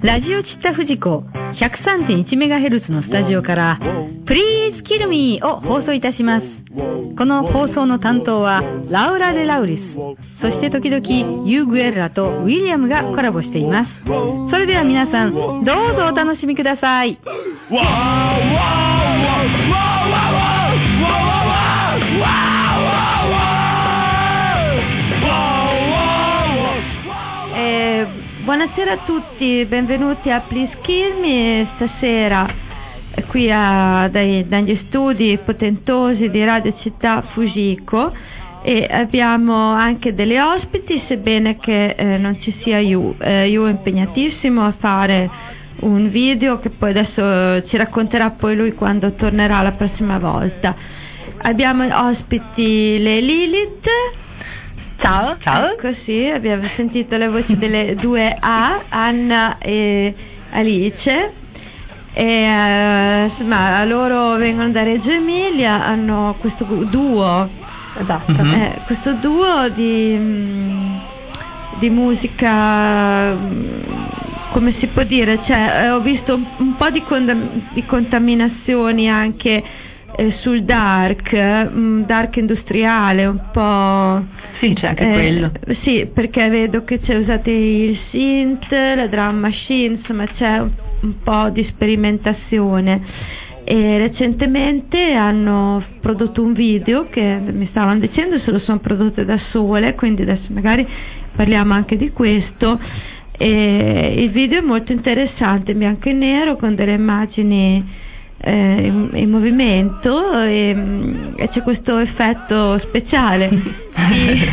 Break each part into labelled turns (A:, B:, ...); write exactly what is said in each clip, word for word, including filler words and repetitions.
A: ラジオちった富士子 ひゃくさんてんいちメガヘルツ のスタジオから Please Kill Me を放送いたします。この放送の担当はラウラ・デ・ラウリス、そして時々ユー・グエッラとウィリアムがコラボしています。それでは皆さんどうぞお楽しみください。Buonasera a tutti, benvenuti a Please Kill Me. Stasera qui a, dai, dagli studi potentosi di Radio Città Fujiko, e abbiamo anche delle ospiti, sebbene che eh, non ci sia Yu. Eh, Yu è impegnatissimo a fare un video che poi adesso ci racconterà poi lui quando tornerà la prossima volta. Abbiamo ospiti le Lilith.
B: Ciao, ciao.
A: Ecco, sì, abbiamo sentito le voci delle due A, Anna e Alice, e uh, insomma loro vengono da Reggio Emilia, hanno questo duo,
B: esatto,
A: mm-hmm. eh, questo duo di, di musica, come si può dire, cioè eh, ho visto un, un po' di, con, di contaminazioni anche eh, sul dark, um, dark industriale, un po'.
B: Sì, c'è anche eh, quello.
A: Sì, perché vedo che c'è usate il synth, la drum machine, insomma c'è un, un po' di sperimentazione. E recentemente hanno prodotto un video che mi stavano dicendo se lo sono prodotte da sole, quindi adesso magari parliamo anche di questo. E il video è molto interessante, in bianco e nero, con delle immagini eh, in, in movimento, e, e c'è questo effetto speciale di,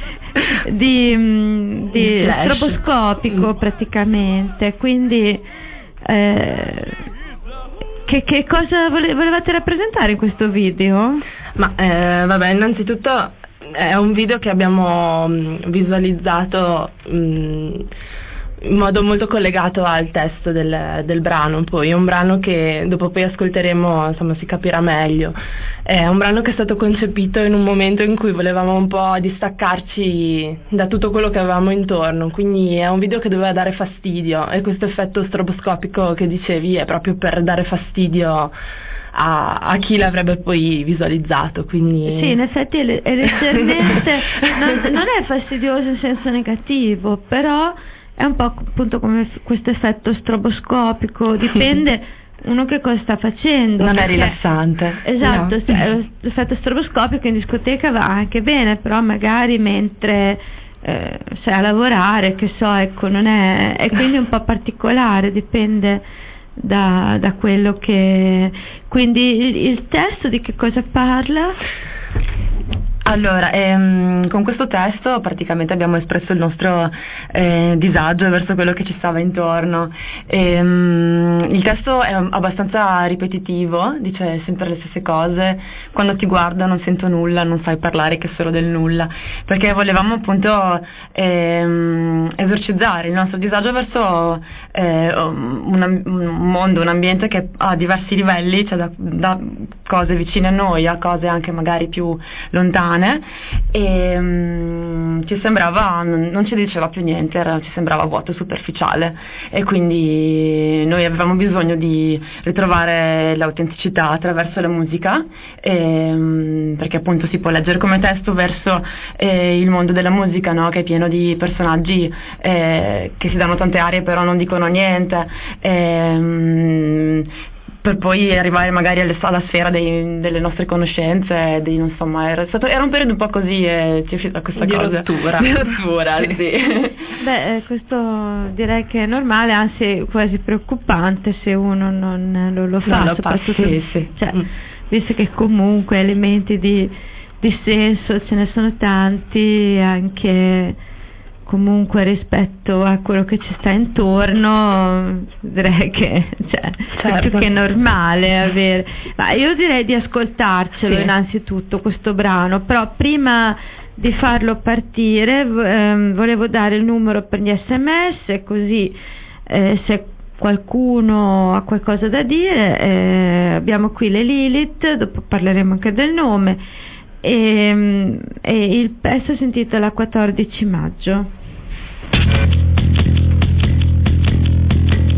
A: di, di stroboscopico praticamente, quindi eh, che, che cosa vole, volevate rappresentare in questo video?
B: Ma eh, vabbè, innanzitutto è un video che abbiamo visualizzato mh, in modo molto collegato al testo del, del brano. Poi è un brano che dopo poi ascolteremo, insomma si capirà meglio. È un brano che è stato concepito in un momento in cui volevamo un po' distaccarci da tutto quello che avevamo intorno, quindi è un video che doveva dare fastidio, e questo effetto stroboscopico che dicevi è proprio per dare fastidio a, a chi l'avrebbe poi visualizzato, quindi
A: sì, in effetti è, è leggermente non, non è fastidioso in senso negativo, però è un po' appunto come questo effetto stroboscopico, dipende uno che cosa sta facendo.
B: Non
A: perché,
B: è rilassante.
A: Esatto,
B: No.
A: l'effetto stroboscopico in discoteca va anche bene, però magari mentre eh, sei a lavorare, che so, ecco, non è, è quindi un po' particolare, dipende da, da quello che. Quindi il, il testo di che cosa parla?
B: Allora, ehm, con questo testo praticamente abbiamo espresso il nostro eh, disagio verso quello che ci stava intorno. Ehm, il testo è abbastanza ripetitivo, dice sempre le stesse cose: quando ti guardo non sento nulla, non sai parlare che solo del nulla, perché volevamo appunto ehm, esorcizzare il nostro disagio verso eh, un, un mondo, un ambiente che ha diversi livelli, cioè da, da cose vicine a noi a cose anche magari più lontane. E um, ci sembrava, non, non ci diceva più niente, era, ci sembrava vuoto, superficiale, e quindi noi avevamo bisogno di ritrovare l'autenticità attraverso la musica, e, um, perché appunto si può leggere come testo verso eh, il mondo della musica, no? Che è pieno di personaggi eh, che si danno tante arie però non dicono niente, e, um, per poi arrivare magari alle, alla sfera dei, delle nostre conoscenze, dei, insomma, era, stato, era un periodo un po' così, e ci è uscita questa
A: di
B: cosa
A: rottura.
B: di rottura, sì.
A: Beh, questo direi che è normale, anzi quasi preoccupante se uno non lo, lo fa,
B: non lo
A: soprattutto
B: fa, sì, sì.
A: Cioè, mm. visto che comunque elementi di, di senso ce ne sono tanti, anche comunque rispetto a quello che ci sta intorno, direi che cioè, certo. è più che normale avere. Ma io direi di ascoltarcelo, sì, innanzitutto questo brano, però prima di farlo partire ehm, volevo dare il numero per gli sms, così eh, se qualcuno ha qualcosa da dire, eh, abbiamo qui le Lilith, dopo parleremo anche del nome, e, e il pezzo si intitola quattordici maggio.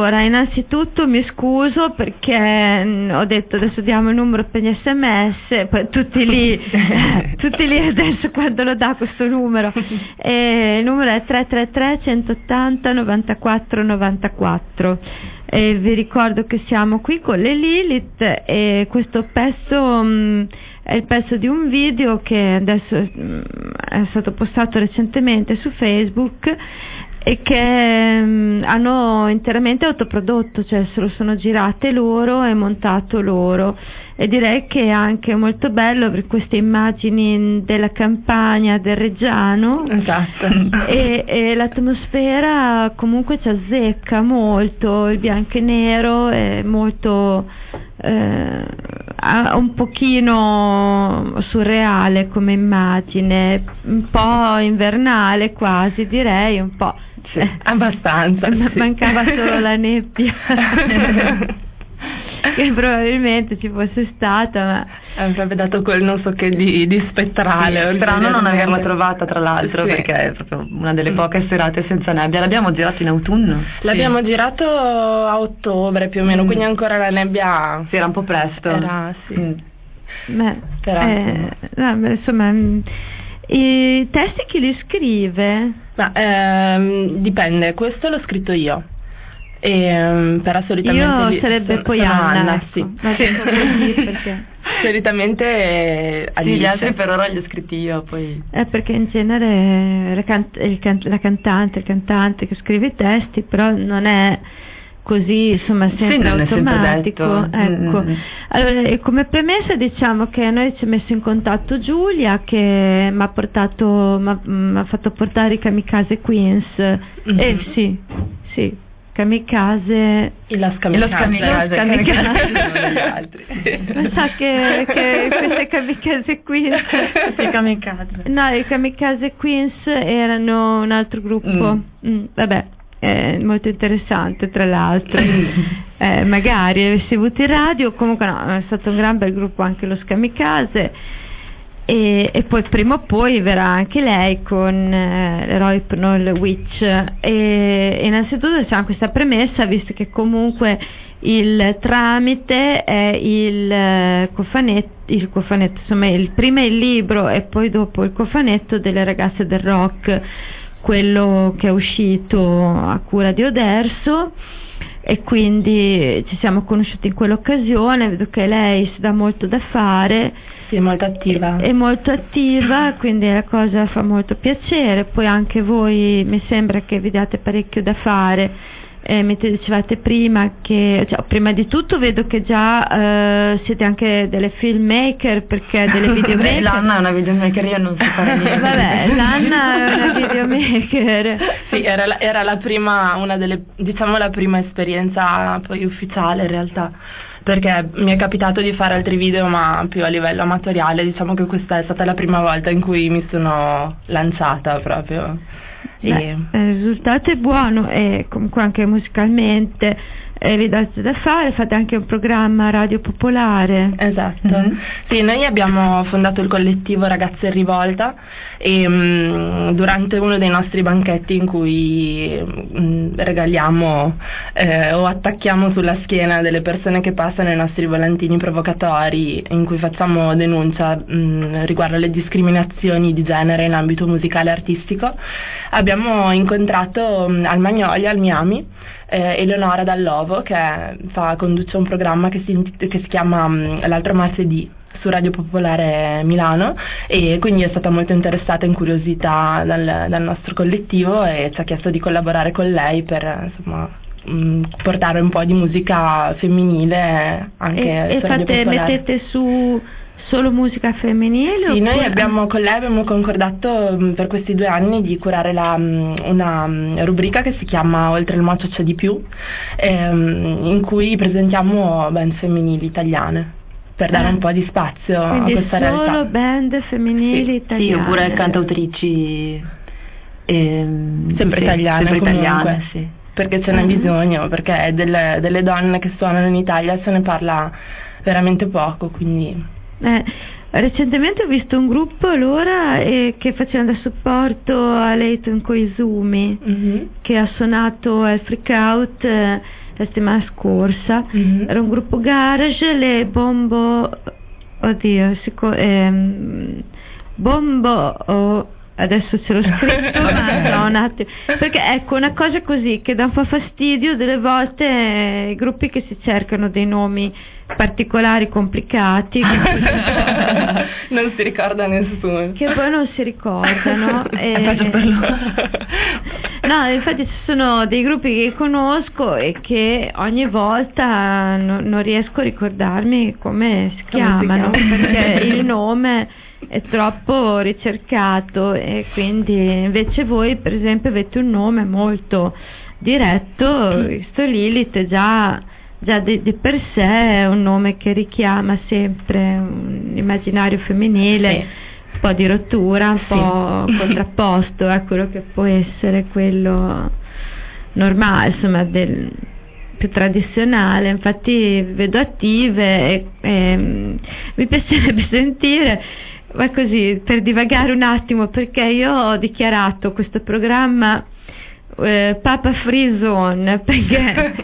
A: Allora, innanzitutto mi scuso perché mh, ho detto adesso diamo il numero per gli sms, poi tutti lì, tutti lì adesso quando lo dà questo numero. E il numero è tre tre tre, centottanta, novantaquattro novantaquattro. E vi ricordo che siamo qui con le Lilith e questo pezzo mh, è il pezzo di un video che adesso mh, è stato postato recentemente su Facebook e che mh, hanno interamente autoprodotto, cioè se lo sono girate loro e montato loro, e direi che è anche molto bello per queste immagini della campagna del Reggiano.
C: Esatto.
A: e, e l'atmosfera comunque ci azzecca molto, il bianco e nero è molto eh, un pochino surreale come immagine, un po' invernale quasi, direi, un po'.
C: Sì, abbastanza.
A: M-
C: sì.
A: Mancava solo la nebbia che probabilmente ci fosse stata, ma
C: avrebbe dato quel non so che di, di spettrale.
B: Sì, strano non averla trovata, tra l'altro,
C: sì.
B: perché è proprio una delle poche serate senza nebbia. L'abbiamo girato in autunno?
C: L'abbiamo sì. girato a ottobre più o meno, mm. quindi ancora la nebbia
B: sì, era un po' presto.
C: Era, sì.
B: Mm.
A: Beh,
C: Però,
A: eh, no, beh, insomma, i testi chi li scrive?
C: Ma ehm, dipende, questo l'ho scritto io. E, però solitamente
A: io sarebbe
C: sono,
A: poi
C: sono
A: Anna,
C: Anna
A: ecco.
C: sì.
A: Ma sì, perché?
C: Solitamente eh,
B: sì, gli altri per ora li ho scritti io, poi
A: è perché in genere la, can- il can- la cantante, il cantante che scrive i testi, però non è così, insomma, sempre
B: sì,
A: automatico.
B: Sempre
A: ecco.
B: mm.
A: Allora, come premessa diciamo che noi ci ha messo in contatto Giulia, che mi ha portato, mi ha fatto portare i Kamikaze Queens. Mm-hmm. Eh sì, sì. Kamikaze
C: e la Kamikaze
A: ma sa che, che queste Kamikaze Queens
C: queste Kamikaze
A: no, i Kamikaze Queens erano un altro gruppo. mm. Mm, vabbè, è molto interessante tra l'altro. eh, magari avessi avuto in radio, comunque no, è stato un gran bel gruppo anche lo Kamikaze. E, e poi prima o poi verrà anche lei con eh, Rohypnol Witch. E innanzitutto diciamo questa premessa, visto che comunque il tramite è il eh, cofanetto, il cofanetto, insomma il prima il libro e poi dopo il cofanetto delle ragazze del rock, quello che è uscito a cura di Oderso, e quindi ci siamo conosciuti in quell'occasione. Vedo che lei si dà molto da fare.
C: Sì, molto attiva.
A: È molto attiva, quindi la cosa fa molto piacere. Poi anche voi mi sembra che vi date parecchio da fare. Eh, mi dicevate prima che, cioè, prima di tutto vedo che già eh, siete anche delle filmmaker, perché delle videomaker.
B: L'Anna è una videomaker, io non so fare niente.
A: Vabbè, l'Anna è una videomaker.
C: Sì, era la, era la prima, una delle, diciamo la prima esperienza poi ufficiale in realtà, perché mi è capitato di fare altri video ma più a livello amatoriale. Diciamo che questa è stata la prima volta in cui mi sono lanciata proprio.
A: Beh, il risultato è buono e comunque anche musicalmente eh, vi date da fare, fate anche un programma radio popolare.
C: Esatto.
A: Mm-hmm.
C: Sì, noi abbiamo fondato il collettivo Ragazze in Rivolta e mh, durante uno dei nostri banchetti in cui mh, regaliamo eh, o attacchiamo sulla schiena delle persone che passano i nostri volantini provocatori, in cui facciamo denuncia mh, riguardo alle discriminazioni di genere in ambito musicale e artistico, abbiamo incontrato mh, al Magnolia, al Miami, eh, Eleonora Dallovo, che fa, conduce un programma che si, che si chiama mh, L'altro martedì su Radio Popolare Milano, e quindi è stata molto interessata e incuriosita dal, dal nostro collettivo e ci ha chiesto di collaborare con lei per, insomma, mh, portare un po' di musica femminile anche
A: e,
C: su
A: e
C: Radio
A: fate,
C: Popolare.
A: mettete su solo musica femminile?
C: Sì,
A: oppure...
C: noi abbiamo con lei abbiamo concordato mh, per questi due anni di curare la, mh, una mh, rubrica che si chiama Oltre il mocio c'è di più, ehm, in cui presentiamo band femminili italiane, per dare
A: ah,
C: un po' di spazio
A: a questa realtà. Solo band femminili
B: sì,
A: italiane?
B: Sì, oppure cantautrici ehm,
C: sempre
B: sì,
C: italiane,
B: sempre
C: comunque,
B: italiane, sì.
C: Perché ce n'è uh-huh. bisogno, perché delle, delle donne che suonano in Italia se ne parla veramente poco, quindi...
A: Eh, recentemente ho visto un gruppo allora eh, che faceva da supporto a Leighton Koizumi, mm-hmm. che ha suonato al Freak Out, eh, la settimana scorsa,
C: Mm-hmm.
A: era un gruppo garage, le Bombo, oddio, sicu- ehm, Bombo, oh, adesso ce l'ho scritto, ma no, un attimo, perché ecco una cosa così che dà un po' fastidio delle volte, eh, i gruppi che si cercano dei nomi particolari, complicati, che poi,
C: non si ricorda nessuno,
A: che poi non si ricordano.
B: È
A: e,
B: peggio per loro.
A: no, infatti ci sono dei gruppi che conosco e che ogni volta no, non riesco a ricordarmi come si
B: Come si
A: chiamano,
B: chiama?
A: perché il nome è troppo ricercato, e quindi invece voi per esempio avete un nome molto diretto. Sto Lilith è già già di, di per sé è un nome che richiama sempre un immaginario femminile,
C: Sì.
A: un po' di rottura, un
C: Sì.
A: po' contrapposto a quello che può essere quello normale, insomma, del più tradizionale. Infatti vedo attive e, e mi piacerebbe sentire, ma così per divagare un attimo, perché io ho dichiarato questo programma eh, Papa Free Zone, perché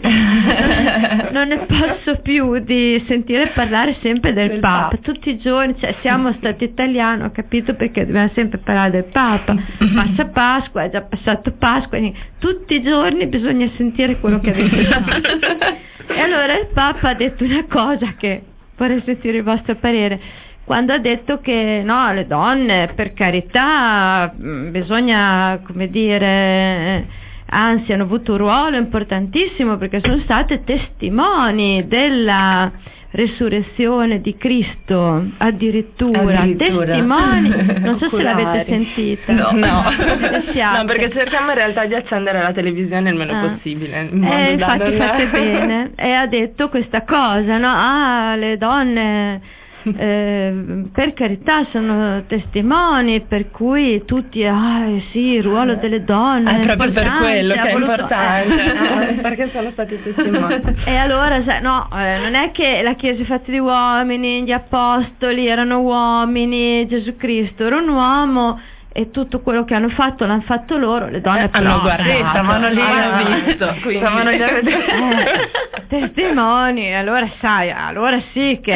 A: non ne posso più di sentire parlare sempre del,
C: Del
A: Papa.
C: Papa.
A: Tutti i giorni, cioè siamo stati italiani, ho capito perché dobbiamo sempre parlare del Papa. Passa Pasqua, è già passato Pasqua, quindi tutti i giorni bisogna sentire quello che avete fatto. E allora il Papa ha detto una cosa che vorrei sentire il vostro parere, quando ha detto che no, le donne per carità mh, bisogna, come dire, anzi hanno avuto un ruolo importantissimo perché sono state testimoni della resurrezione di Cristo, addirittura,
B: Addirittura.
A: testimoni, non so se
C: Oculari.
A: l'avete sentita.
B: No.
C: No.
A: Come siate?
C: No, perché cerchiamo in realtà di accendere la televisione il meno
A: Ah.
C: possibile, in modo
A: Eh,
C: da
A: infatti
C: non-
A: fate bene. E ha detto questa cosa, no? Ah, le donne eh, per carità sono testimoni, per cui tutti, ah eh, sì, il ruolo delle donne
C: È
A: è
C: proprio per
A: importante,
C: quello che
A: ha
C: è
A: voluto-
C: importante,
A: eh.
C: no, perché sono stati testimoni.
A: E allora, sai, no, eh, non è che la Chiesa è fatta di uomini, gli apostoli erano uomini, Gesù Cristo era un uomo e tutto quello che hanno fatto l'hanno fatto loro, le donne
C: Eh,
A: però,
C: hanno guardato,
A: eh,
B: stavano lì,
C: hanno
B: ah,
C: visto, quindi.
B: stavano lì a vedere.
A: eh, testimoni, allora sai, allora sì che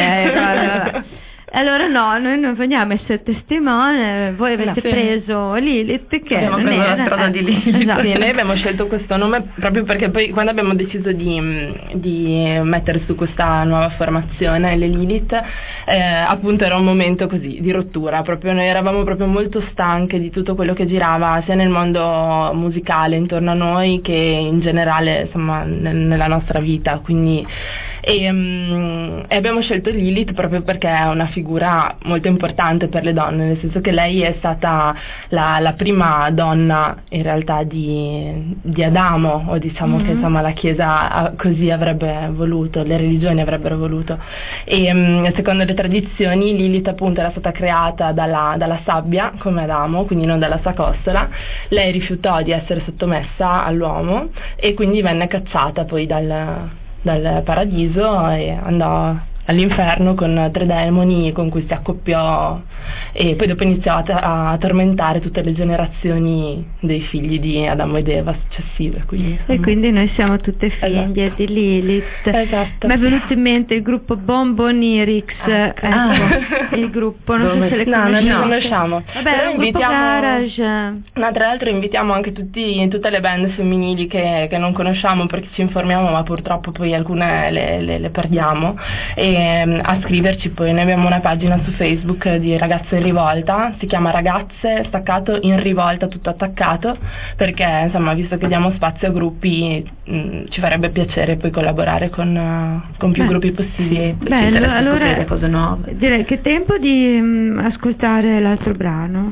A: è, allora no, noi non vogliamo essere testimoni, voi avete
C: sì.
A: preso Lilith che
B: Abbiamo
A: non
B: preso la
A: era,
B: strada
A: eh,
B: di Lilith.
A: esatto.
C: Sì, noi abbiamo scelto questo nome proprio perché poi quando abbiamo deciso di, di mettere su questa nuova formazione, le Lilith, eh, appunto era un momento così di rottura, proprio noi eravamo proprio molto stanche di tutto quello che girava sia nel mondo musicale intorno a noi che in generale insomma nel- nella nostra vita, quindi e, mm, e abbiamo scelto Lilith proprio perché è una figura molto importante per le donne, nel senso che lei è stata la, la prima donna in realtà di, di Adamo, o diciamo
A: Mhm.
C: che insomma la Chiesa ah, così avrebbe voluto, le religioni avrebbero voluto. E mm, secondo le tradizioni Lilith appunto era stata creata dalla, dalla sabbia come Adamo, quindi non dalla sua costola. Lei rifiutò di essere sottomessa all'uomo e quindi venne cacciata poi dal dal paradiso e andò all'inferno con tre demoni con cui si accoppiò e poi dopo iniziò a, a tormentare tutte le generazioni dei figli di Adamo ed Eva successive. Quindi,
A: E
C: insomma.
A: quindi noi siamo tutte figlie
C: Esatto.
A: di Lilith.
C: Esatto.
A: Mi è venuto in mente il gruppo Bombonirix,
C: Ah,
A: ecco,
B: ah.
A: il gruppo, non so
B: Dove-
A: se le
C: No, non
A: conoscete.
C: le conosciamo.
A: Vabbè,
C: Però
A: è un gruppo
C: invitiamo-
A: garage.
C: No, tra l'altro invitiamo anche tutti, tutte le band femminili che, che non conosciamo perché ci informiamo ma purtroppo poi alcune le, le- le perdiamo e, mm, a scriverci. Poi noi abbiamo una pagina su Facebook di Ragazze in Rivolta, si chiama Ragazze staccato in Rivolta tutto attaccato, perché insomma visto che diamo spazio a gruppi mh, ci farebbe piacere poi collaborare con, uh, con più
A: Beh,
C: gruppi possibili.
B: Poi ci
A: Bello,
B: interessa
A: allora
B: scoprire cose nuove.
A: direi che è tempo di mm, ascoltare l'altro brano,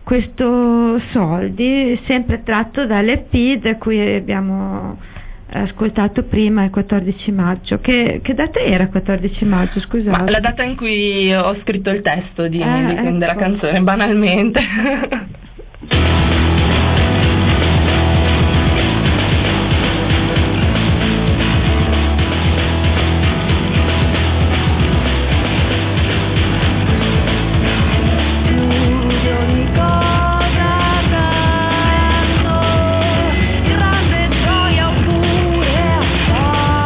A: questo Soldi, sempre tratto dall'E P da cui abbiamo ascoltato prima, il quattordici maggio. Che, che data era quattordici maggio, scusate?
C: Ma la data in cui ho scritto il testo di,
A: Ah,
C: di-
A: ecco.
C: della canzone, banalmente.
D: Grande gioia oppure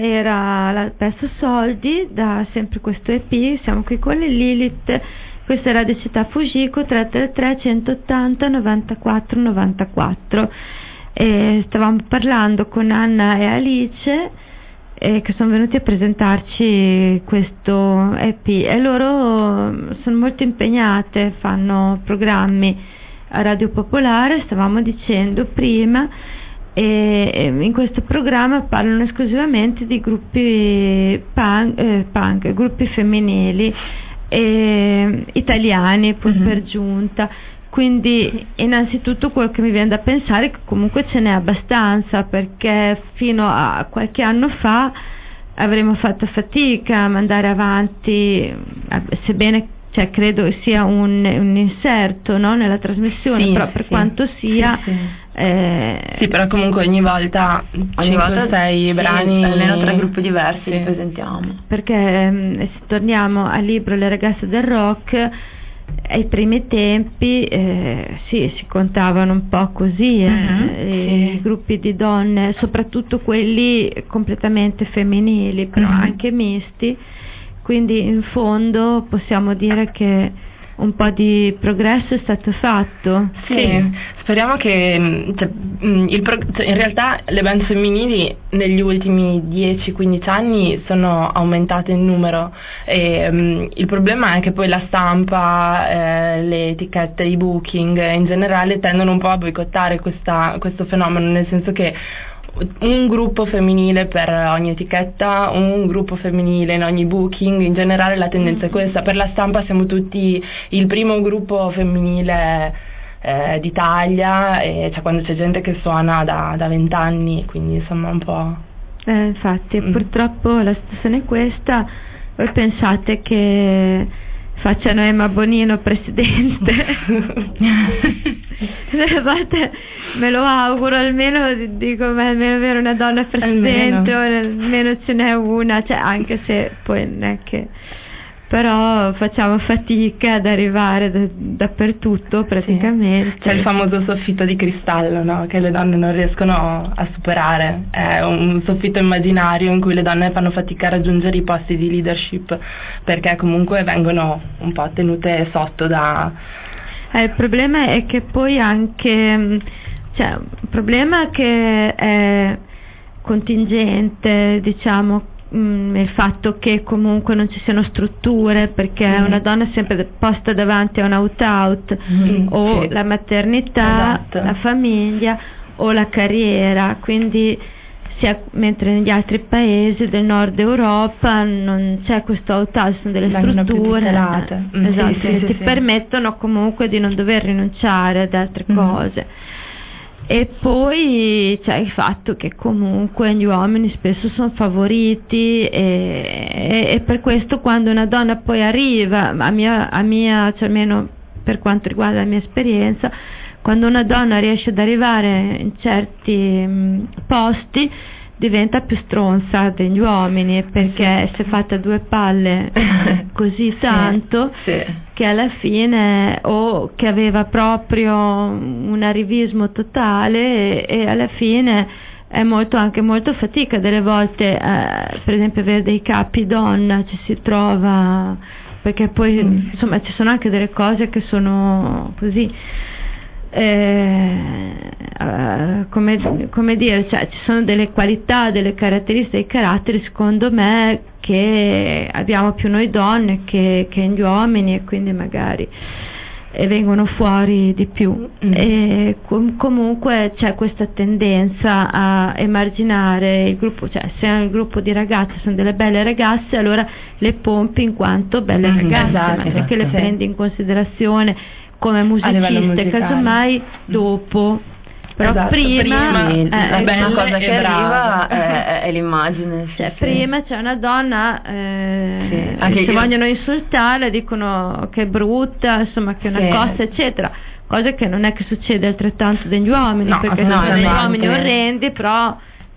A: era la Perso Soldi, da sempre questo E P, siamo qui con le Lilith, questa è Radio Città Fujiko, tre tre tre centottanta novantaquattro novantaquattro. E stavamo parlando con Anna e Alice, eh, che sono venuti a presentarci questo E P, e loro sono molto impegnate, fanno programmi a Radio Popolare, stavamo dicendo prima, e in questo programma parlano esclusivamente di gruppi punk, eh, punk gruppi femminili eh, italiani, poi mm-hmm. per giunta. Quindi innanzitutto quello che mi viene da pensare è che comunque ce n'è abbastanza, perché fino a qualche anno fa avremmo fatto fatica a mandare avanti, sebbene, cioè, credo sia un, un inserto, no, nella trasmissione,
C: sì,
A: però per
C: sì,
A: quanto sia
C: sì, sì.
A: Eh,
C: sì, però comunque ogni volta ogni volta sei
B: sì,
C: brani,
B: almeno tre gruppi diversi
C: sì.
B: li presentiamo,
A: perché ehm, se torniamo al libro Le ragazze del rock, ai primi tempi eh, sì, si contavano un po' così eh,
C: uh-huh,
A: i
C: sì.
A: gruppi di donne, soprattutto quelli completamente femminili, però uh-huh. anche misti, quindi in fondo possiamo dire che un po' di progresso è stato fatto.
C: Sì, sì. Speriamo che, cioè, il pro, cioè, in realtà le band femminili negli ultimi dieci quindici anni sono aumentate in numero, e um, il problema è che poi la stampa, eh, le etichette, i booking in generale tendono un po' a boicottare questa, questo fenomeno, nel senso che un gruppo femminile per ogni etichetta, un gruppo femminile in ogni booking, in generale la tendenza è questa. Per la stampa siamo tutti il primo gruppo femminile eh, d'Italia, e cioè, quando c'è gente che suona da vent'anni, quindi insomma un po'...
A: Eh, infatti,
C: mm.
A: purtroppo la situazione è questa. Voi pensate che facciano Emma Bonino presidente? A volte me lo auguro, almeno dico, ma almeno avere una donna presidente, almeno. o almeno ce n'è una, cioè, anche se poi non è che, però facciamo fatica ad arrivare da, dappertutto praticamente.
C: Sì. C'è il famoso soffitto di cristallo, no? Che le donne non riescono a superare, è un soffitto immaginario in cui le donne fanno fatica a raggiungere i posti di leadership, perché comunque vengono un po' tenute sotto da...
A: Eh, il problema è che poi anche, cioè, un problema che è contingente, diciamo, mh, il fatto che comunque non ci siano strutture, perché mm. una donna è sempre posta davanti a un out-out, mm, o sì. la maternità, esatto. la famiglia o la carriera, quindi sia, mentre negli altri paesi del nord Europa non c'è questo out-out, sono delle
C: vengono
A: strutture
C: più
A: eh, esatto,
C: sì, sì,
A: che
C: sì,
A: ti
C: sì.
A: permettono comunque di non dover rinunciare ad altre mm. cose. E poi c'è il fatto che comunque gli uomini spesso sono favoriti, e, e, e per questo quando una donna poi arriva, a mia, a mia cioè almeno per quanto riguarda la mia esperienza, quando una donna riesce ad arrivare in certi mh, posti diventa più stronza degli uomini, perché si è fatta due palle così tanto
C: sì, sì.
A: che alla fine, o che aveva proprio un arrivismo totale, e, e alla fine è molto, anche molto fatica delle volte, eh, per esempio avere dei capi donna, ci si trova, perché poi mm. insomma ci sono anche delle cose che sono così Eh, uh, come, come dire, cioè, ci sono delle qualità, delle caratteristiche, dei caratteri, secondo me, che abbiamo più noi donne che, che gli uomini, e quindi magari e vengono fuori di più. Mm. E com- comunque c'è questa tendenza a emarginare il gruppo, cioè se il gruppo di ragazze sono delle belle ragazze, allora le pompi in quanto belle mm, ragazze,
C: esatto,
A: ma perché le
C: sì.
A: prendi in considerazione come musiciste, casomai dopo, però
C: esatto,
A: prima,
C: prima
A: eh,
B: la prima cosa che
C: brava.
B: arriva è, è l'immagine,
A: cioè
B: sì.
A: prima c'è una donna, eh,
B: sì.
A: Anche se
B: io...
A: vogliono insultare dicono che è brutta, insomma, che è una
C: sì.
A: cosa, eccetera, cosa che non è che succede altrettanto degli uomini,
C: no,
A: perché
C: no,
A: sono degli
C: no,
A: uomini
C: no.
A: orrendi, però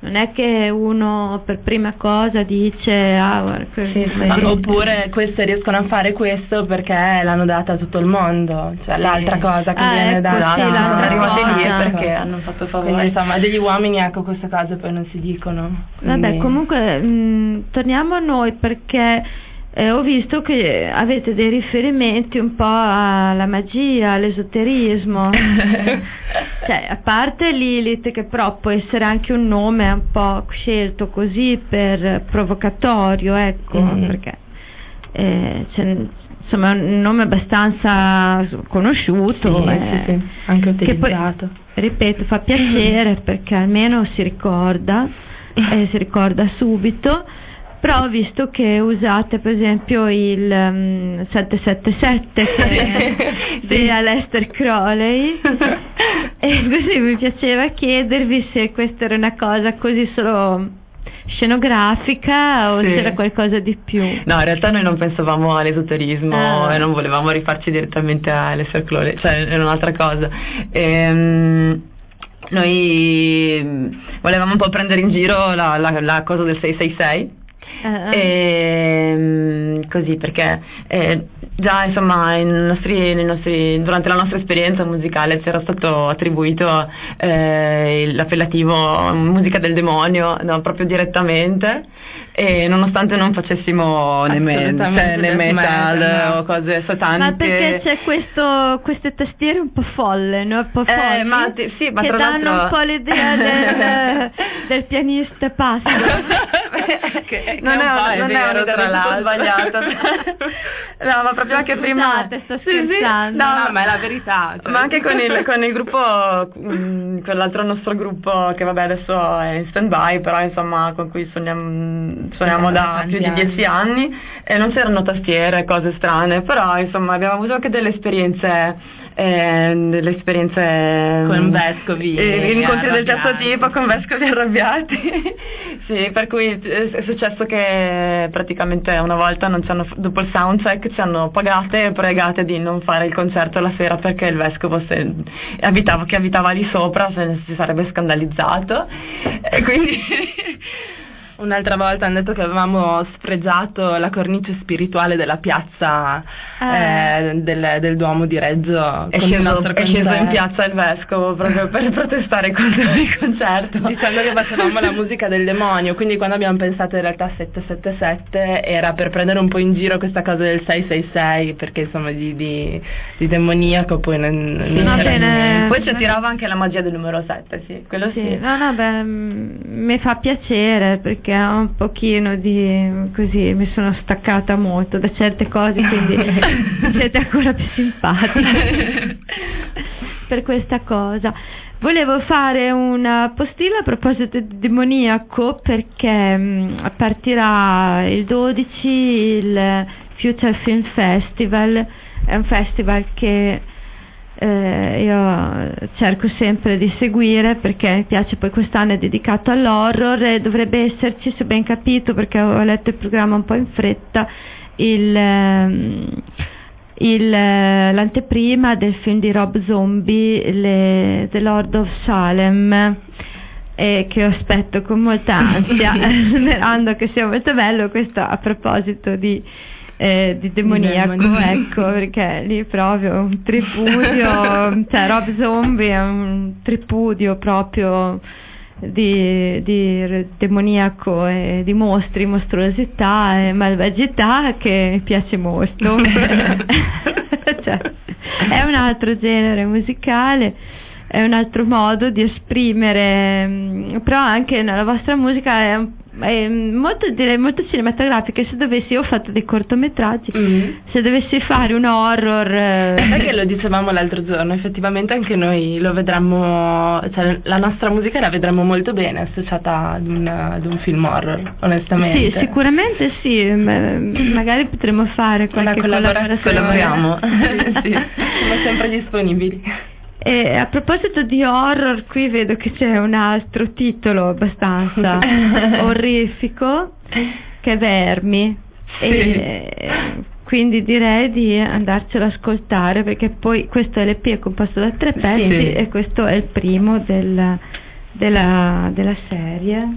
A: non è che uno per prima cosa dice ah guarda,
C: sì, sì. Ma, oppure queste riescono a fare questo perché l'hanno data a tutto il mondo, cioè sì. l'altra cosa che
A: ah,
C: viene
A: ecco,
C: data
A: sì,
C: sono
A: arrivate
C: lì
B: perché hanno fatto favore.
C: Quindi insomma degli uomini, ecco, queste cose poi non si dicono. Quindi...
A: Vabbè, comunque mh, torniamo a noi, perché Eh, ho visto che avete dei riferimenti un po' alla magia, all'esoterismo. Cioè, a parte Lilith, che però può essere anche un nome un po' scelto così per provocatorio, ecco, mm-hmm. perché eh, c'è, insomma, è un nome abbastanza conosciuto,
C: sì,
A: eh,
C: sì, sì. Anche utilizzato.
A: Che poi, ripeto, fa piacere perché almeno si ricorda, eh, si ricorda subito. Però ho visto che usate per esempio il um, sette sette sette che sì. di Aleister Crowley e così mi piaceva chiedervi se questa era una cosa così solo scenografica o
B: sì.
A: c'era qualcosa di più.
B: No, in realtà noi non pensavamo all'esoterismo
A: ah.
B: e non volevamo rifarci direttamente a Aleister Crowley, cioè è un'altra cosa. Ehm, noi volevamo un po' prendere in giro la, la, la cosa del sei sei sei. Uh-huh. E, così perché eh, già insomma nei nostri, nei nostri, durante la nostra esperienza musicale c'era stato attribuito eh, l'appellativo musica del demonio, no, proprio direttamente, e nonostante non facessimo né, me, cioè, né metal no. o cose sataniche.
A: Ma perché c'è questo, queste tastiere un po' folle, no? Un po' folli,
B: eh, ma ti, sì, ma
A: che
B: tra
A: danno
B: l'altro...
A: un po' l'idea del, del pianista pazzo.
B: Che non, è, è non è un'idea sbagliata. No, ma proprio anche prima
A: sto scherzando.
C: Sì, sì. No, no, ma è la verità, cioè.
B: Ma anche con il, con il gruppo, mh, quell'altro nostro gruppo che vabbè adesso è in stand by, però insomma con cui suoniamo, suoniamo da più di dieci anni, e non c'erano tastiere, cose strane, però insomma abbiamo avuto anche delle esperienze Eh, delle esperienze
C: con vescovi
B: eh, incontri del terzo tipo con vescovi arrabbiati sì, per cui è successo che praticamente una volta non ci hanno, dopo il soundcheck ci hanno pagate e pregate di non fare il concerto la sera perché il vescovo se, abitava, che abitava lì sopra se ne si sarebbe scandalizzato e quindi
C: un'altra volta hanno detto che avevamo sfregiato la cornice spirituale della piazza eh. Eh, del, del Duomo di Reggio.
B: È sceso, è sceso in piazza il vescovo proprio per protestare contro il concerto,
C: dicendo che facevamo la musica del demonio. Quindi quando abbiamo pensato in realtà a sette sette sette era per prendere un po' in giro questa cosa del sei sei sei, perché insomma di, di, di demoniaco poi non,
A: sì,
C: non
A: va bene.
B: Poi ci attirava anche la magia del numero sette, sì, quello sì,
A: sì. No, no, beh, mi fa piacere perché che ho un pochino di così, mi sono staccata molto da certe cose, quindi siete ancora più simpatici per questa cosa. Volevo fare una postilla a proposito di demoniaco perché mh, partirà il dodici il Future Film Festival, è un festival che Eh, io cerco sempre di seguire perché mi piace, poi quest'anno è dedicato all'horror e dovrebbe esserci, se ben capito perché ho letto il programma un po' in fretta, il, il, l'anteprima del film di Rob Zombie, le, The Lord of Salem, e che aspetto con molta ansia sperando che sia molto bello. Questo a proposito di Eh, di demoniaco, ecco, perché lì proprio un tripudio, cioè Rob Zombie è un tripudio proprio di, di demoniaco e di mostri, mostruosità e malvagità che mi piace molto. Cioè, è un altro genere musicale, è un altro modo di esprimere, però anche nella vostra musica è un è molto, direi molto cinematografica. Se dovessi, io ho fatto dei cortometraggi, mm. se dovessi fare un horror, eh...
C: perché lo dicevamo l'altro giorno, effettivamente anche noi lo vedremmo, cioè la nostra musica la vedremmo molto bene associata ad un, ad un film horror, onestamente.
A: Sì, sicuramente sì, magari potremmo fare qualche collaborazione.
B: Collaboriamo.
C: Sì, sì, siamo sempre disponibili.
A: E a proposito di horror, qui vedo che c'è un altro titolo abbastanza orrifico che è Vermi, sì. E quindi direi di andarcelo ad ascoltare perché poi questo L P è composto da tre pezzi, sì. E questo è il primo del, della, della serie.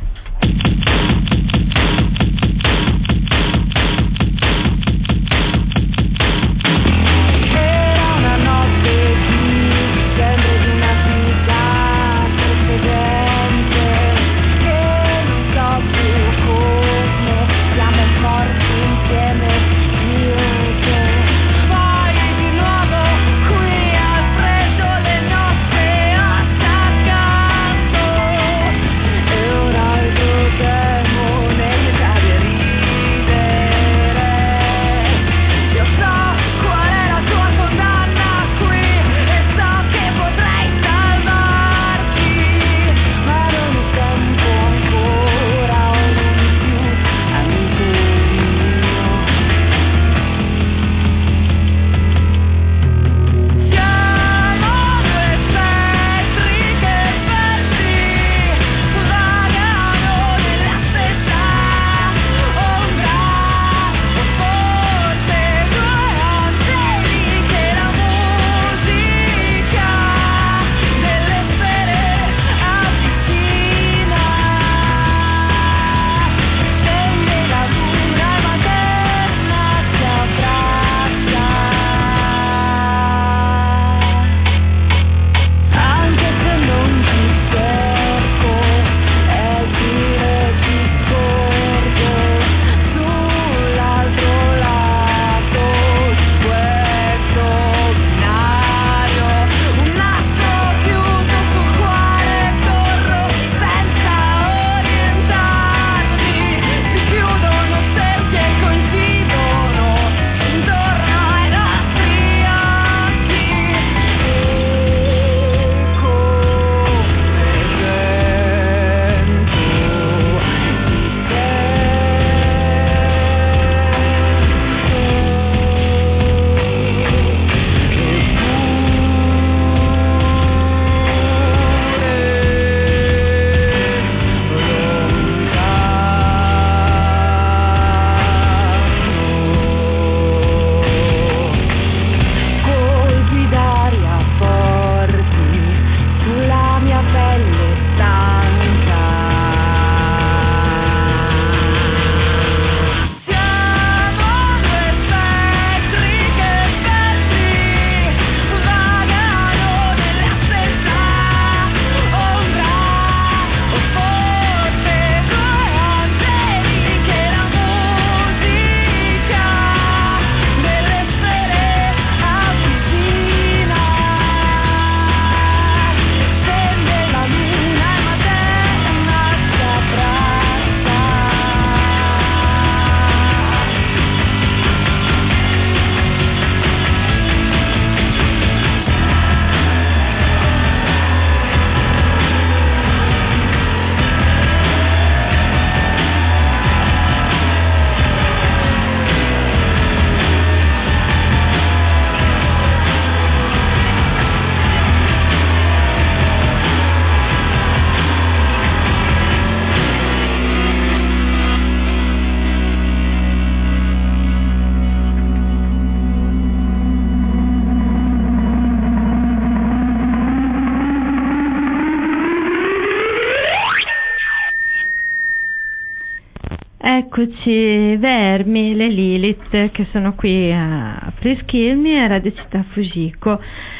A: Eccoci, Vermi, le Lilith, che sono qui a Prischilmi e Radio Città Fujiko.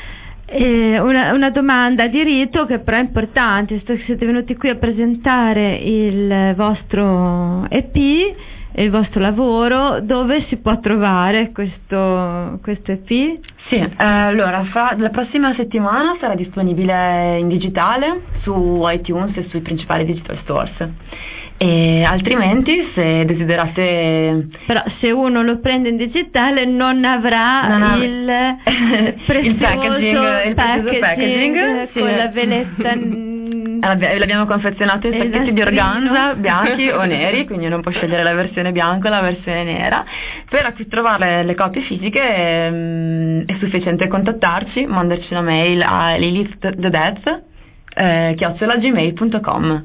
A: E una, una domanda di rito che però è importante, visto che siete venuti qui a presentare il vostro E P e il vostro lavoro, dove si può trovare questo, questo E P?
B: Sì, eh, allora fra, la prossima settimana sarà disponibile in digitale su iTunes e sui principali digital stores. E altrimenti, se desiderate,
A: però se uno lo prende in digitale non avrà
B: non ha...
A: il prezioso
B: il packaging, il
A: packaging,
B: packaging
A: con
B: sì.
A: la veletta.
B: L'abbiamo confezionato in sacchetti di organza bianchi o neri, quindi uno può scegliere la versione bianca o la versione nera. Per trovare le copie fisiche è, è sufficiente contattarci, mandarci una mail a liliththedeath eh, chiocciola gmail punto com.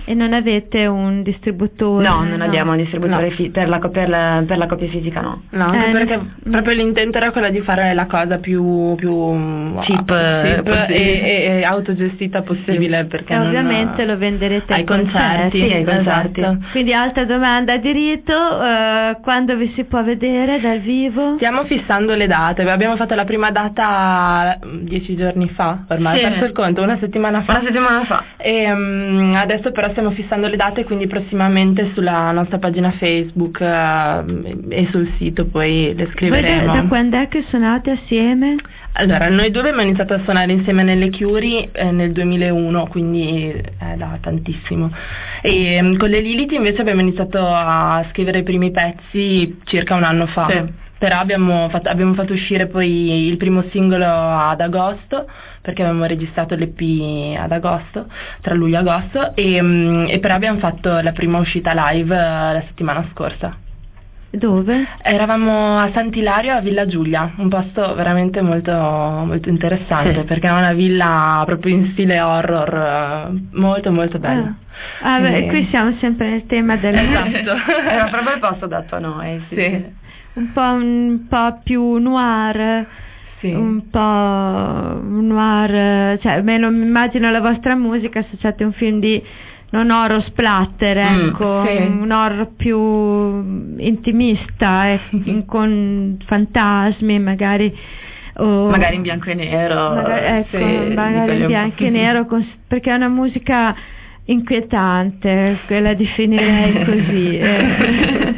A: E non avete un distributore?
B: No, non
A: no.
B: abbiamo un distributore
C: No.
B: fi- per, la, co- per, la, per la copia fisica, no.
C: No, anche
A: Eh,
C: perché
A: no.
C: proprio l'intento era quello di fare la cosa più, più
B: Cheap,
C: cheap
B: possibile.
C: e, e autogestita possibile, perché
A: E
C: non-
A: ovviamente lo venderete
C: ai concerti.
B: Sì, ai concerti.
C: Esatto.
A: Quindi altra domanda di rito, eh, quando vi si può vedere dal vivo?
C: Stiamo fissando le date, abbiamo fatto la prima data mm, dieci giorni fa, ormai
B: Sì.
C: ho perso il conto, una settimana fa.
B: Una settimana fa.
C: E mm, adesso però stiamo fissando le date, quindi prossimamente sulla nostra pagina Facebook eh, e sul sito poi le
A: Voi da,
C: scriveremo.
A: da quando è che suonate assieme?
C: Allora, noi due abbiamo iniziato a suonare insieme nelle Curie eh, nel duemilauno, quindi è da tantissimo. E mm, con le Lilith invece abbiamo iniziato a scrivere i primi pezzi circa un anno fa.
B: Sì.
C: Però abbiamo fatto, abbiamo fatto uscire poi il primo singolo ad agosto, perché avevamo registrato l'E P ad agosto, tra luglio e agosto, e, mm, e però abbiamo fatto la prima uscita live eh, la settimana scorsa.
A: Dove?
C: Eravamo a Sant'Ilario, a Villa Giulia, un posto veramente molto, molto interessante,
B: Sì.
C: perché è una villa proprio in stile horror, eh, molto molto bella.
A: Ah, ah, beh,
C: E-
A: qui siamo sempre nel tema del
C: Esatto.
B: Era proprio il posto adatto a noi, sì.
C: Sì.
B: sì.
A: un po', un po' più noir,
C: Sì.
A: un po' un noir, cioè almeno mi immagino la vostra musica associate a un film di non horror splatter,
B: Mm,
A: ecco,
C: sì.
A: un horror più intimista, eh, con fantasmi magari. O
B: Magari in bianco e nero.
A: magari, ecco,
B: sì, di
A: magari
B: quelli
A: in
B: un po'.
A: bianco e nero, con- perché è una musica inquietante, la definirei così. eh.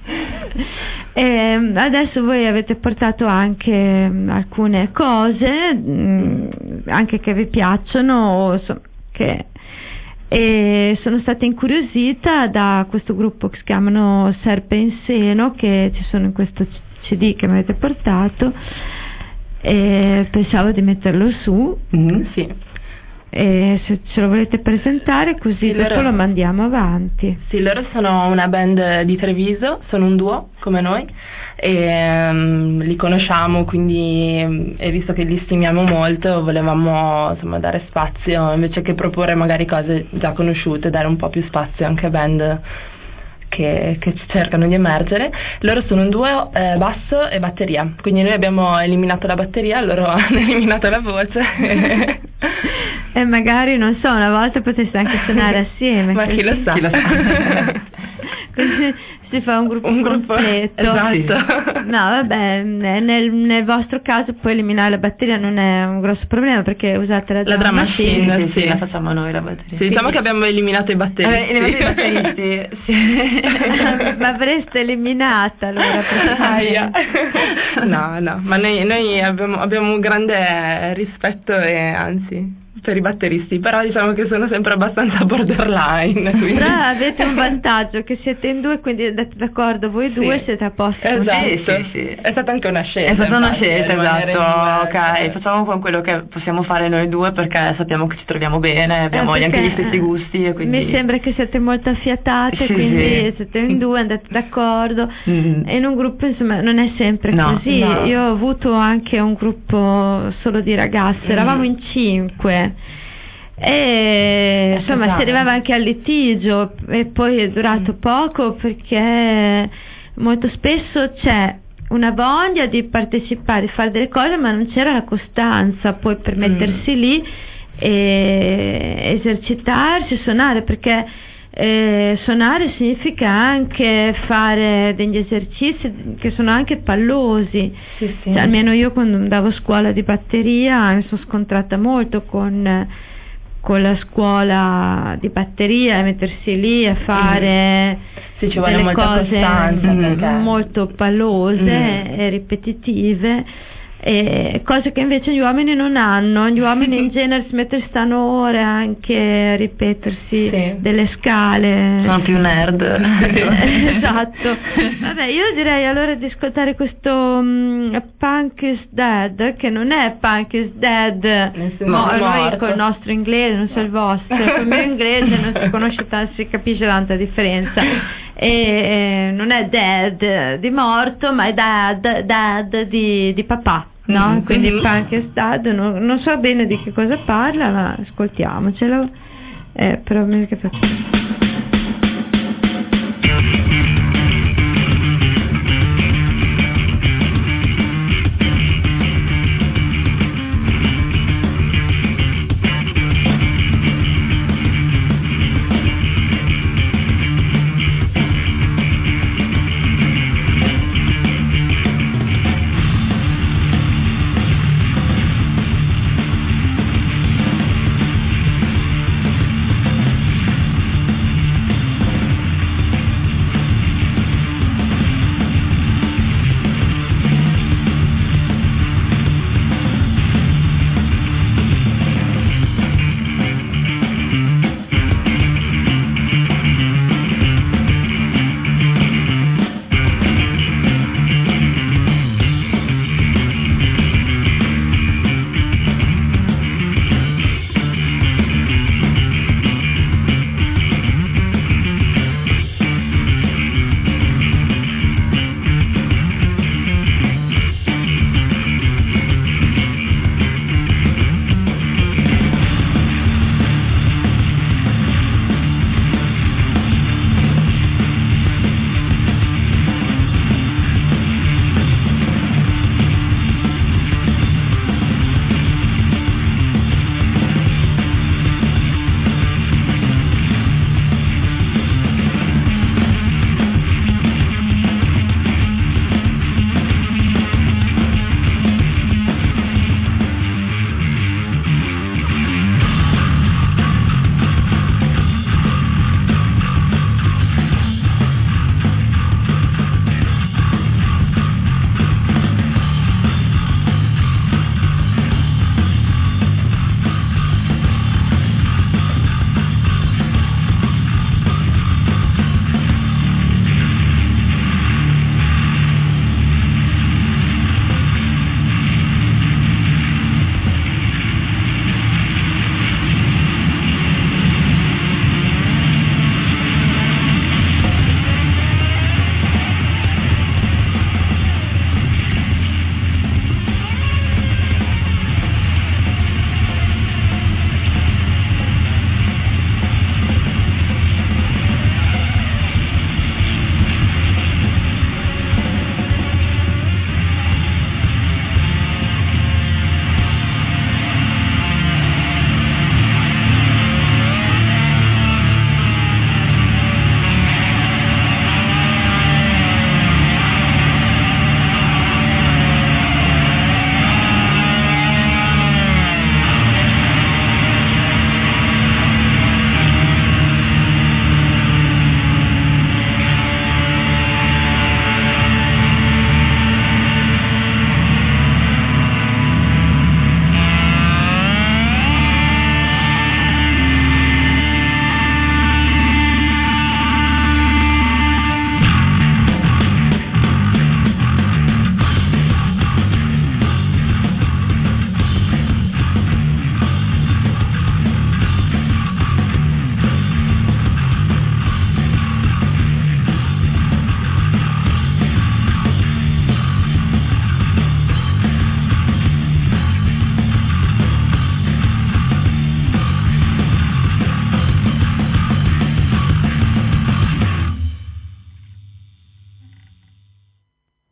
A: E adesso voi avete portato anche mm, alcune cose, mm, anche che vi piacciono, o insomma, che e sono stata incuriosita da questo gruppo che si chiamano Serpe in Seno, che ci sono in questo C D che mi avete portato, e pensavo di metterlo su,
B: Mhm.
C: Sì.
A: e se ce lo volete presentare così
C: Sì,
A: dopo
C: loro-
A: lo mandiamo avanti.
C: Sì, loro sono una band di Treviso, sono un duo come noi e ehm, li conosciamo, quindi ehm, e visto che li stimiamo molto volevamo insomma dare spazio, invece che proporre magari cose già conosciute, dare un po' più spazio anche a band che, che cercano di emergere. Loro sono un duo eh, basso e batteria, quindi noi abbiamo eliminato la batteria, loro hanno eliminato la voce.
A: E magari, non so, una volta poteste anche suonare assieme.
C: Ma chi lo sa?
B: Chi lo sa.
A: Così si fa un gruppo
C: Un gruppo,
A: completo.
C: esatto.
A: No, vabbè, nel, nel vostro caso poi eliminare la batteria non è un grosso problema, perché usate la
C: La
A: drum
C: drum
A: machine.
C: machine.
B: Sì, sì,
C: sì.
B: la facciamo noi la batteria.
C: Sì, diciamo che abbiamo eliminato i batteristi.
B: Eh, eliminato i batteristi, sì.
A: Ma avreste eliminata allora
C: Aia.
A: praticamente.
C: No, no, ma noi, noi abbiamo, abbiamo un grande rispetto e anzi per i batteristi, però diciamo che sono sempre abbastanza borderline. Quindi.
A: Però avete un vantaggio, che siete in due, quindi andate d'accordo voi due,
C: Sì.
A: siete a posto.
C: Esatto.
B: Sì, sì, sì.
C: È stata anche una scelta.
B: È stata una
C: infatti,
B: scelta,
C: rimanere
B: esatto.
C: in due.
B: Ok, facciamo con quello che possiamo fare noi due perché sappiamo che ci troviamo bene, abbiamo
A: Eh,
B: anche
A: perché,
B: gli stessi gusti e quindi...
A: Mi sembra che siete molto affiatate,
B: Sì,
A: quindi
B: sì.
A: siete in due, andate d'accordo.
B: Mm.
A: E in un gruppo insomma non è sempre
B: No,
A: così.
C: no.
A: Io ho avuto anche un gruppo solo di ragazze, eravamo
C: Mm.
A: in cinque. E insomma
C: pesante.
A: si arrivava anche al litigio e poi è durato
C: Mm.
A: poco, perché molto spesso c'è una voglia di partecipare, di fare delle cose, ma non c'era la costanza poi per
C: Mm.
A: mettersi lì e esercitarsi, suonare, perché eh, suonare significa anche fare degli esercizi che sono anche pallosi.
C: Sì, sì.
A: Cioè, almeno io quando andavo a scuola di batteria mi sono scontrata molto con, con la scuola di batteria, e mettersi lì a fare
C: Sì, ci vuole
A: delle
C: molta
A: cose
C: costanza,
A: mm,
C: perché-
A: molto pallose
C: Mm.
A: e ripetitive, e cose che invece gli uomini non hanno. Gli uomini in genere si mettono stanno ore anche a ripetersi
C: Sì.
A: delle scale.
B: Sono più nerd.
A: Esatto. Vabbè, io direi allora di ascoltare questo mm, Punk is Dead, che non è Punk is Dead,
C: Nel senso
A: no,
C: è
A: noi
C: morto.
A: con il nostro inglese, non so il vostro, con il mio inglese non si conosce tanto, si capisce tanta differenza. E eh, non è dead di morto, ma è dad, dad di, di papà, no?
C: Mm-hmm.
A: Quindi
C: Mhm.
A: Punk is Dead, non, non so bene di che cosa parla, ma ascoltiamocelo. Eh, però mi che faccio.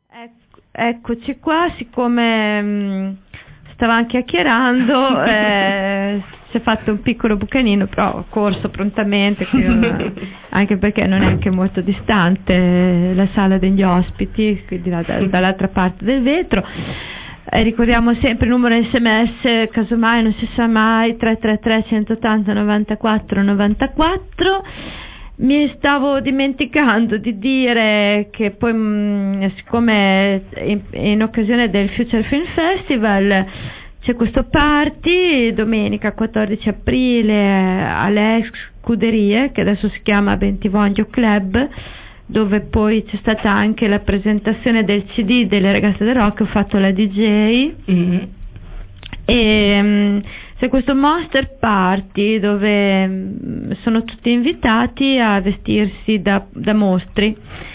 A: Ecco, eccoci qua, siccome mh, stavamo chiacchierando, eh, si è fatto un piccolo bucanino, però ho corso prontamente, io, anche perché non è anche molto distante la sala degli ospiti, quindi da, dall'altra parte del vetro. Eh, ricordiamo sempre il numero S M S, casomai non si sa mai, tre tre tre centottanta novantaquattro novantaquattro. Mi stavo dimenticando di dire che poi mh, siccome in, in occasione del Future Film Festival c'è questo party domenica quattordici aprile alle Scuderie, che adesso si chiama Bentivoglio Club, dove poi c'è stata anche la presentazione del C D delle ragazze del rock, ho fatto la D J. Mm-hmm. E mh, c'è questo Monster Party dove mh, sono tutti invitati a vestirsi da, da mostri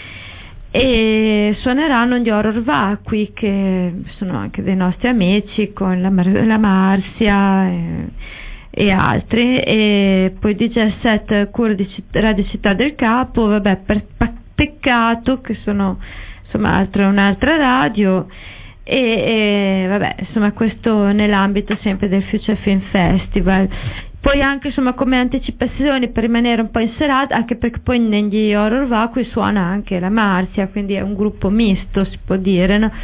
A: e suoneranno gli Horror Vacui, che sono anche dei nostri amici, con la, Mar- la Marzia e, e altri, e poi D J set cura di Citt- Radio Città del Capo, vabbè, per pa- peccato che sono insomma altra, un'altra radio. E, e vabbè, insomma, questo nell'ambito sempre del Future Film Festival. Poi anche insomma come anticipazioni per rimanere un po' in serata, anche perché poi negli Horror Vacui suona anche la Marzia, quindi è un gruppo misto, si può dire, no?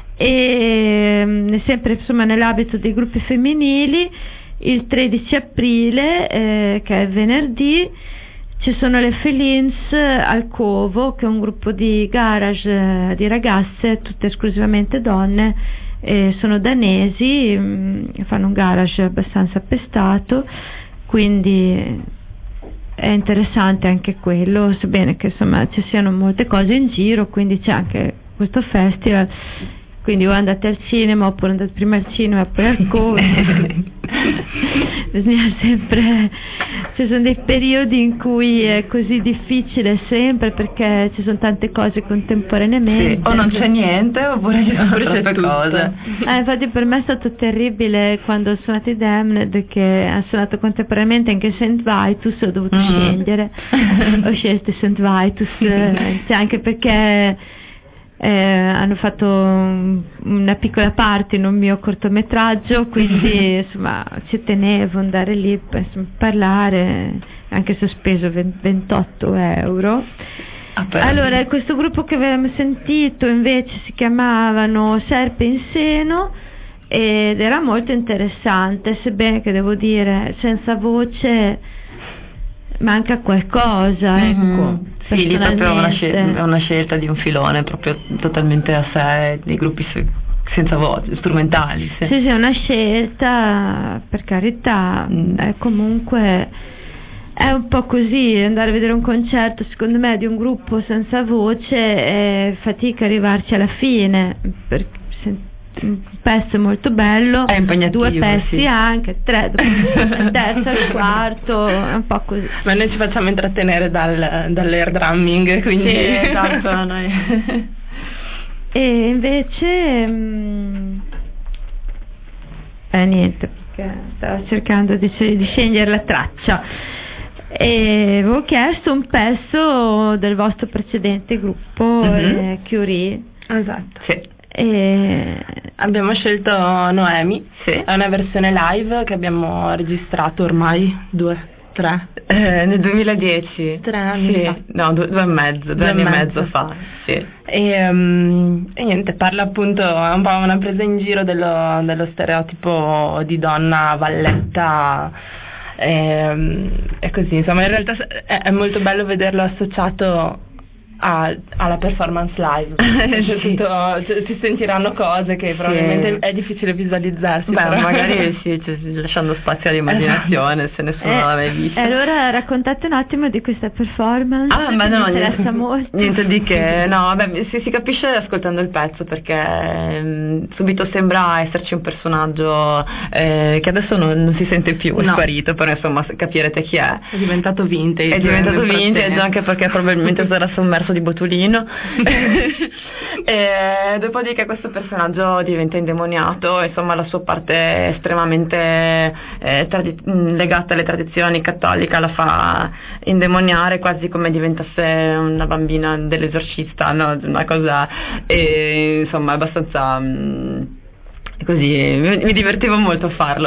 A: E sempre insomma nell'ambito dei gruppi femminili, il tredici aprile, eh, che è venerdì, ci sono le Felins al Covo, che è un gruppo di garage eh, di ragazze, tutte esclusivamente donne, eh, sono danesi, mh, fanno un garage abbastanza appestato, quindi è interessante anche quello, sebbene che insomma ci siano molte cose in giro, quindi c'è anche questo festival. Quindi o andate al cinema oppure andate prima al cinema e poi al Covo. Bisogna sempre, ci sono dei periodi in cui è così difficile sempre, perché ci sono tante cose contemporaneamente,
B: sì, o non c'è niente oppure ci sono troppe cose.
A: Eh, infatti per me è stato terribile quando ho suonato i Damned, che ha suonato contemporaneamente anche Saint Vitus, ho dovuto mm. scegliere ho scelto Saint Vitus, cioè, anche perché Eh, hanno fatto un, una piccola parte in un mio cortometraggio, quindi insomma ci tenevo ad andare lì per insomma, parlare, anche se ho speso ventotto euro. Ah, allora, questo gruppo che avevamo sentito invece si chiamavano Serpe in Seno ed era molto interessante, sebbene che devo dire senza voce manca qualcosa, mm-hmm. ecco.
B: Sì, lì proprio una scelta, una scelta di un filone proprio totalmente a sé, dei gruppi se, senza voce, strumentali. Sì.
A: sì, sì, è una scelta, per carità, mm. è comunque è un po' così, andare a vedere un concerto, secondo me, di un gruppo senza voce è fatica arrivarci alla fine, perché un pezzo molto bello,
B: è impegnativo,
A: due pezzi
B: sì.
A: anche, tre, il terzo, il quarto, è un po' così.
C: Ma noi ci facciamo intrattenere dal, dall'air drumming, quindi
B: sì, esatto, noi.
A: E invece mh, eh niente, perché stavo cercando di, di scegliere la traccia e avevo chiesto un pezzo del vostro precedente gruppo, mm-hmm. eh, Curie.
C: Esatto,
A: sì. E
C: abbiamo scelto Noemi,
B: sì.
C: È una versione live che abbiamo registrato ormai due, tre
B: eh, nel duemiladieci,
C: tre anni
B: sì.
C: fa.
B: no due, due e mezzo, due, due anni e mezzo, mezzo fa, sì.
C: E, um, e niente, parla appunto, è un po' una presa in giro dello, dello stereotipo di donna valletta. E, e così, insomma, in realtà è, è molto bello vederlo associato A, alla performance live.
B: sì.
C: Tutto, si sentiranno cose che probabilmente sì. è difficile visualizzarsi.
B: Beh,
C: però.
B: magari sì, cioè, lasciando spazio all'immaginazione, se nessuno
A: eh,
B: l'ha mai vista.
A: E allora raccontate un attimo di questa performance.
B: Ah, ma no,
A: mi interessa
B: niente,
A: molto.
B: Niente di che, no, vabbè, si, si capisce ascoltando il pezzo, perché mh, subito sembra esserci un personaggio eh, che adesso non, non si sente più, è
C: no.
B: sparito, però insomma capirete chi è.
C: È diventato vintage.
B: È diventato vintage anche perché probabilmente sarà sommerso di botulino. E dopodiché questo personaggio diventa indemoniato, insomma la sua parte estremamente eh, tradi- legata alle tradizioni cattoliche la fa indemoniare, quasi come diventasse una bambina dell'esorcista, no? Una cosa, e, insomma, abbastanza... Mh, così mi, mi divertivo molto a farlo.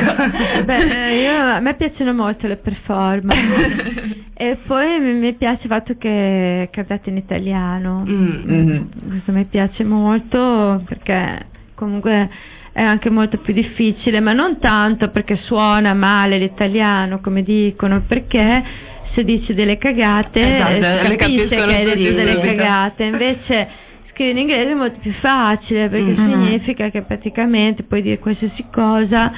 A: Beh, io, a me piacciono molto le performance e poi mi, mi piace il fatto che è cantato in italiano.
B: Mm-hmm.
A: Questo mi piace molto perché comunque è anche molto più difficile, ma non tanto perché suona male l'italiano come dicono, perché se dici delle cagate
B: esatto,
A: si capisce che hai detto delle
B: subito.
A: cagate, invece in inglese è molto più facile perché mm-hmm. significa che praticamente puoi dire qualsiasi cosa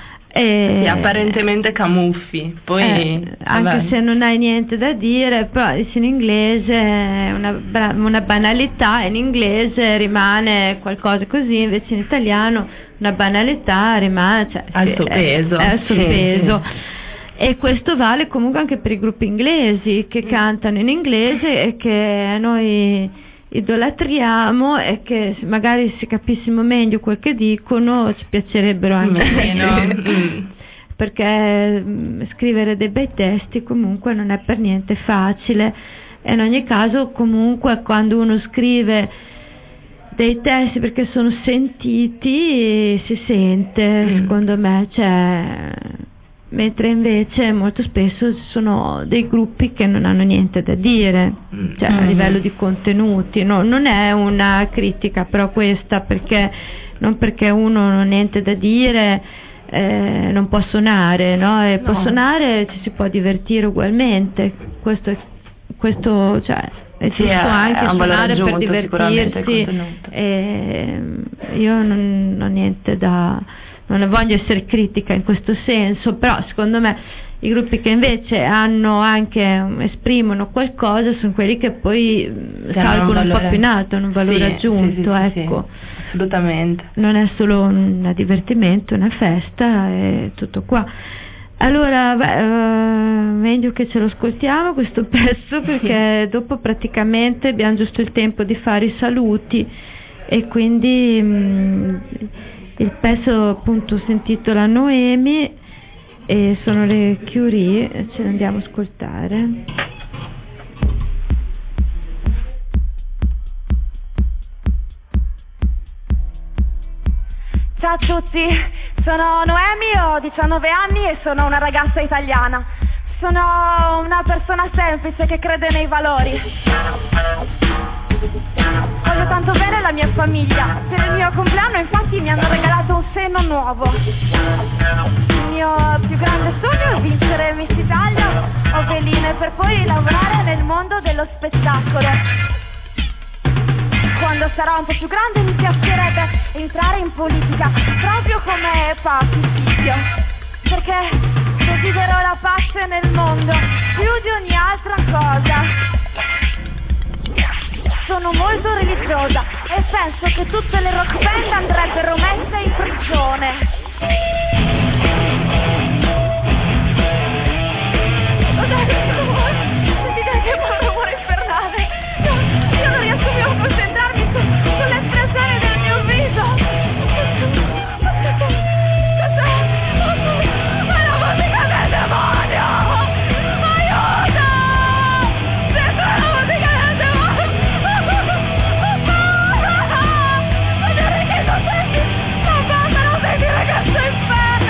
A: e
C: sì, apparentemente camuffi, poi
A: eh, anche se non hai niente da dire, però in inglese è una, una banalità, in inglese rimane qualcosa così, invece in italiano una banalità rimane, cioè,
C: al
A: sì,
C: suo peso,
A: è, è al suo
C: sì,
A: peso.
C: Sì.
A: E questo vale comunque anche per i gruppi inglesi che cantano in inglese e che noi idolatriamo, e che magari se capissimo meglio quel che dicono ci piacerebbero anche meno, perché mh, scrivere dei bei testi comunque non è per niente facile, e in ogni caso comunque quando uno scrive dei testi perché sono sentiti si sente, mm. secondo me, cioè, mentre invece molto spesso ci sono dei gruppi che non hanno niente da dire, cioè a livello di contenuti, no, non è una critica però questa, perché non perché uno non ha niente da dire eh, non può suonare, no? E può
C: no.
A: suonare, ci si può divertire ugualmente, questo è, questo, cioè, è giusto, sì, anche suonare per divertirsi, e io non ho niente da... non voglio essere critica in questo senso, però secondo me i gruppi che invece hanno anche esprimono qualcosa sono quelli che poi salgono un, un po' più in alto, hanno un valore sì, aggiunto, sì, sì, ecco.
C: Sì, assolutamente. Non
A: è solo un divertimento, una festa e tutto qua. Allora, beh, uh, meglio che ce lo ascoltiamo questo pezzo, perché dopo praticamente abbiamo giusto il tempo di fare i saluti, e quindi mh, il pezzo appunto si intitola Noemi e sono le Curie, ce ne andiamo a ascoltare.
D: Ciao a tutti, sono Noemi, ho diciannove anni e sono una ragazza italiana. Sono una persona semplice che crede nei valori. Voglio tanto bene la mia famiglia. Per il mio compleanno infatti mi hanno regalato un seno nuovo. Il mio più grande sogno è vincere Miss Italia o Veline, per poi lavorare nel mondo dello spettacolo. Quando sarò un po' più grande mi piacerebbe entrare in politica, proprio come Papi Figlio, perché desidero la pace nel mondo più di ogni altra cosa. Sono molto religiosa e penso che tutte le rock band andrebbero messe in prigione. Sentite che rumore infernale. Io non riesco più a concentrarmi su, sull'espressione del mio viso. Cos'è? È la musica del demonio! Aiuto! Sento la musica del demonio! Vedere che non senti! Non posso non sentire questo inferno!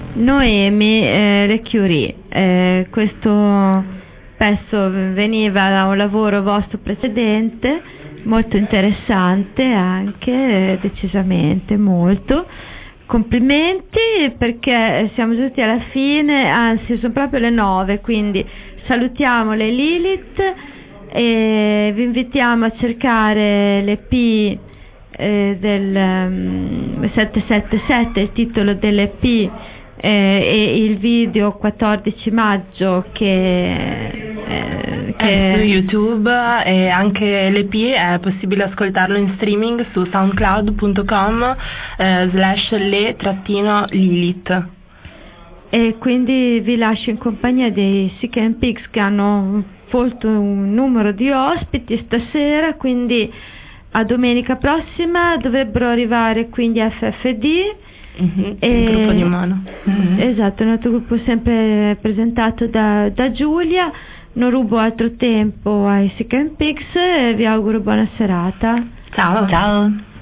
A: Noemi eh, Le Curie. Eh, questo pezzo veniva da un lavoro vostro precedente, molto interessante anche, decisamente molto. Complimenti, perché siamo giunti alla fine, anzi sono proprio le nove, quindi salutiamo le Lilith e vi invitiamo a cercare l'E P eh, del um, settecentosettantasette, il titolo dell'E P eh, e il video quattordici maggio che Eh,
C: che... È su YouTube, e anche l'E P è possibile ascoltarlo in streaming su soundcloud punto com eh, slash le trattino Lilith.
A: E quindi vi lascio in compagnia dei Sick and Pigs, che hanno folto un numero di ospiti stasera, quindi a domenica prossima dovrebbero arrivare quindi F F D.
C: Mm-hmm, e... il gruppo di Umano.
A: Mm-hmm. Esatto, il nostro gruppo sempre presentato da, da Giulia. Non rubo altro tempo ai Sick and Pigs e vi auguro buona serata.
B: Ciao. Ciao.